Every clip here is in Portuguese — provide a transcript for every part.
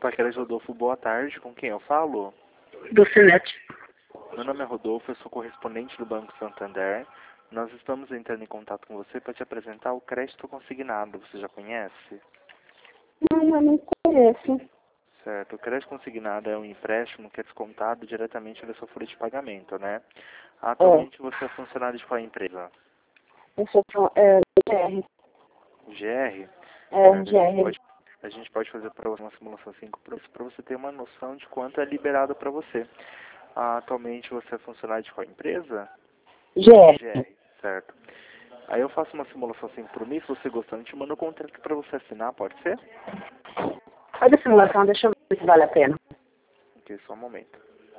Paqueras Rodolfo, boa tarde. Com quem eu falo? Do Cinete. Meu nome é Rodolfo, eu sou correspondente do Banco Santander. Nós estamos entrando em contato com você para te apresentar o crédito consignado. Você já conhece? Não, eu não conheço. Certo. O crédito consignado é um empréstimo que é descontado diretamente da sua folha de pagamento, né? Atualmente você é funcionário de qual empresa? Eu sou GR. GR? É, Certo. GR. A gente pode fazer para você uma simulação 5 para você ter uma noção de quanto é liberado para você. Atualmente você é funcionário de qual empresa? GR. GR, certo. Aí eu faço uma simulação sem compromisso, você gostando, te mando o contrato para você assinar, pode ser? Olha a simulação, deixa eu ver se vale a pena. Ok, só um momento.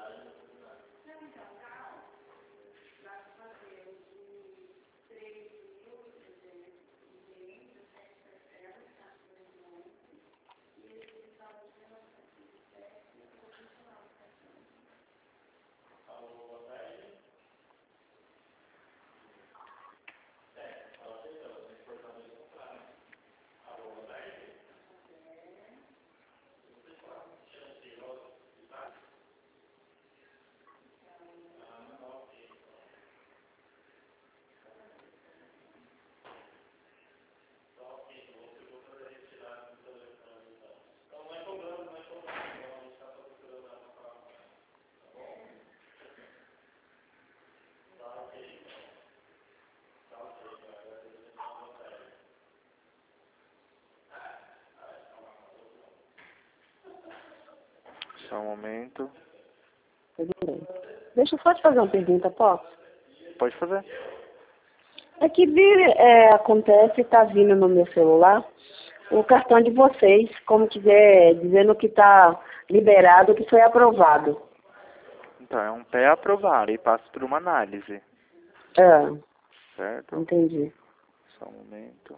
Só um momento. Tudo bem. Deixa eu só te fazer uma pergunta, posso? Pode fazer. É que acontece, está vindo no meu celular o cartão de vocês, como quiser, dizendo que está liberado, que foi aprovado. Então, é um pré-aprovado e passa por uma análise, Ah, certo? entendi. Só um momento.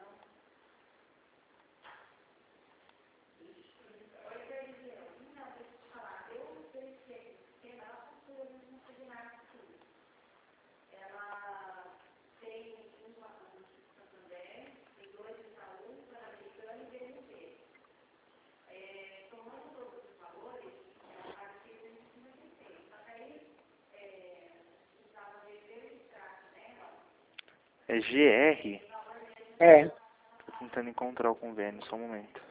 É GR? É, Tô tentando encontrar o convênio, só um momento.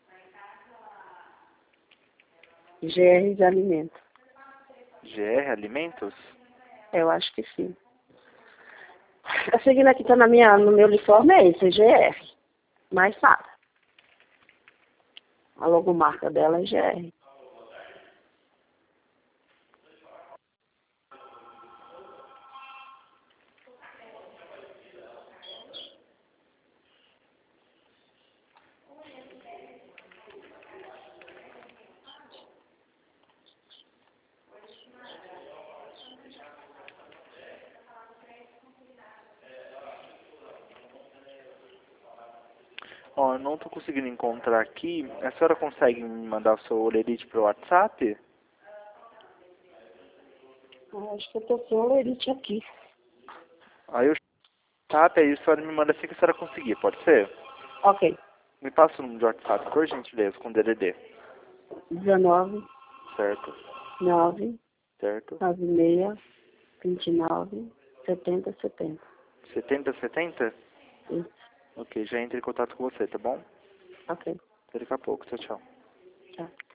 GR de alimento. GR Alimentos? Eu acho que sim. A seguinte que está no meu uniforme é esse, GR. Mais nada. A logomarca dela é GR. Ó, eu não tô conseguindo encontrar aqui. A senhora consegue me mandar o seu olerite pro WhatsApp? Acho que eu tô sem o lerite aqui. Aí o WhatsApp, aí a senhora me manda assim que a senhora conseguir, pode ser? Ok. Me passa o número de WhatsApp, por gentileza, com DDD. 19, Certo, 9, certo. 96, 29, 70, 70. 7070? Isso. Ok, já entrei em contato com você, tá bom? Ok. Até daqui a pouco, tchau, tchau. Tchau.